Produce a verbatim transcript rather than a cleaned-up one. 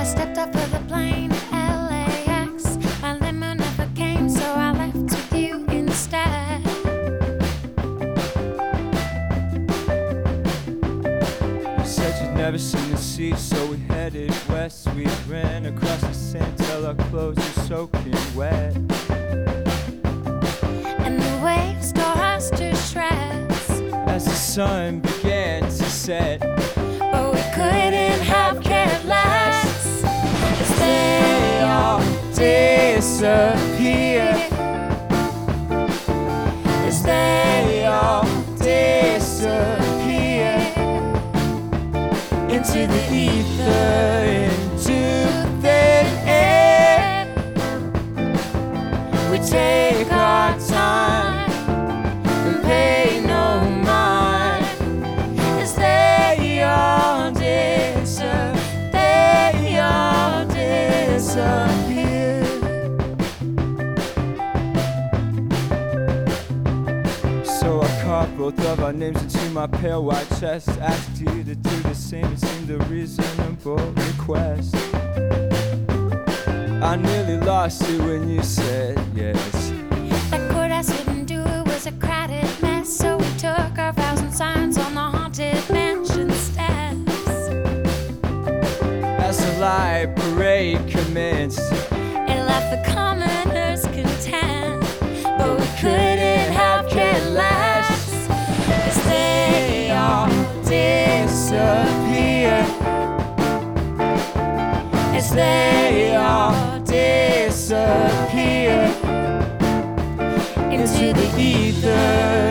I stepped off of the plane at L A X. My limo never came, so I left with you instead. You said you'd never seen the sea, so we headed west. We ran across the sand till our clothes were soaking wet. And the waves tore us to shreds As the sun began to set, but we couldn't have cared less, 'cause they all disappear. As they all disappear into the ether, into thin air. We take our time and pay no mind. as they all disappear, they all disappear. So I carved both of our names into my pale white chest. Asked you to do the same, it seemed a reasonable request. I nearly lost you when you said yes. That courthouse wouldn't do it, was a crowded mess, so we took our vows and signs on the haunted mansion steps. As the light parade commenced, It left the commoners content, but we couldn't have cared less, 'cause they all disappear. As they all disappear into the ether.